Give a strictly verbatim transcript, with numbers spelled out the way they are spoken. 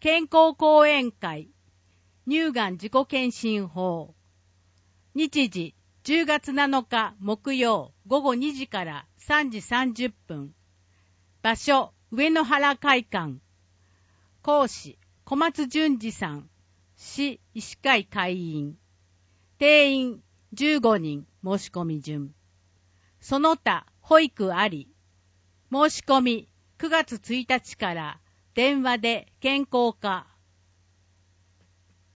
健康講演会乳がん自己検診法。日時じゅうがつなのか木曜午後にじからさんじさんじゅっぷん。場所上野原会館。講師小松淳二さん、市医師会会員。定員じゅうごにん申し込み順。その他保育あり。申し込みくがつついたちから電話で健康課